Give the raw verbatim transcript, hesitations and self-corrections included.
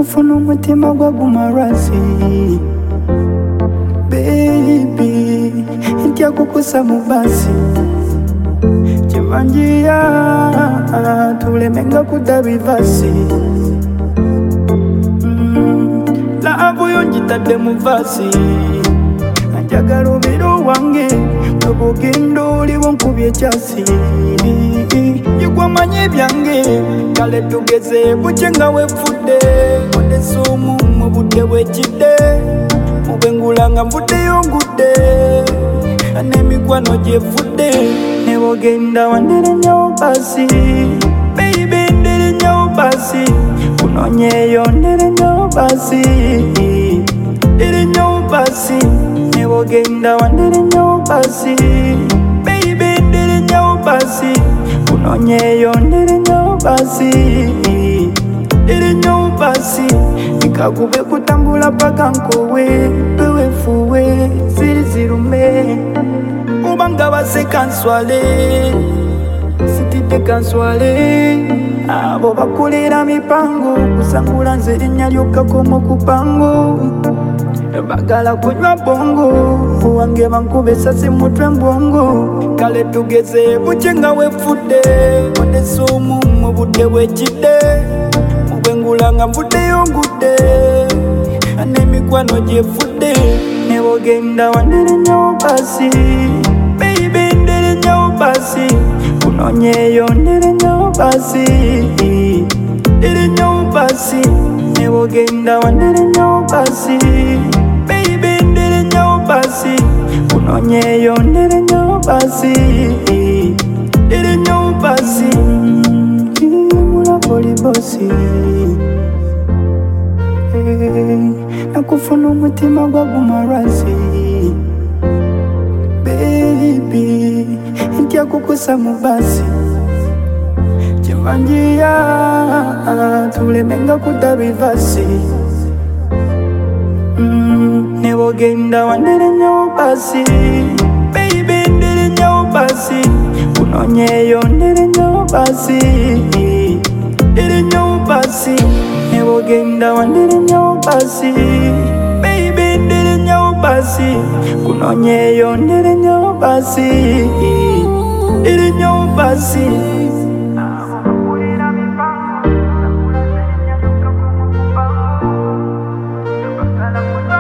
nakufuna umutima gwagumarazi baby ntya kukusa mubasi chivanjia tulemenga kudabivasi mm, laavu yonjitadde muvasi njagala obeera wange obugendo oliwo nkubye ekyasi yegwamanye byange kale tugeze bukye nga wefudde odesuumu mu budde bwekidde mubengula nga nvuddeyo ngudde n'emikwano gyefudde ne bogenda wanderenyawo basi baby nderenyawo basi kunonyeeyo nderenyawo basi nderenyawo basi ne bogenda wanderenyawo basi baby nderenyawo basi kunonyeeyo nderenyawo basi nderenyawo basi nikagube kutambula paka nkowe pewefuwe ziri zirume ubanga baseka nswale sitidde kanswale abo bakolera mipango kusangula nze erinnya lyokkakomo ku pango bagala kunywa bongo wange bankube esasi mutwe mbwongo kale tugeze bukye nga wefudde odesuumu mu budde bwekidde mubwengula nga nvuddeyo ngudde n'emikwano gyefudde ne bogenda wanderenyawo basi baby nderenyawo basi kunonyeeyo nderenyawo basi nderenyawo basi ne bogenda wanderenyawo basi baby nderenyawo basi kunonyeeyo nderenyawo basi nderenyawo basi mulaboli bosi nakufuna umutima gwagumarazi baby ntya kukusa mubasi chivanjia tulemenga kudabivasi mm, ne bogenda wanderenyawo basi baby nderenyawo basi kunonyeeyo nderenyawo basi nderenyawo basi ne bogenda wanderenyawo basi baby nderenyawo basi kunonyeeyo nderenyawo basi nderenyawo basi I'm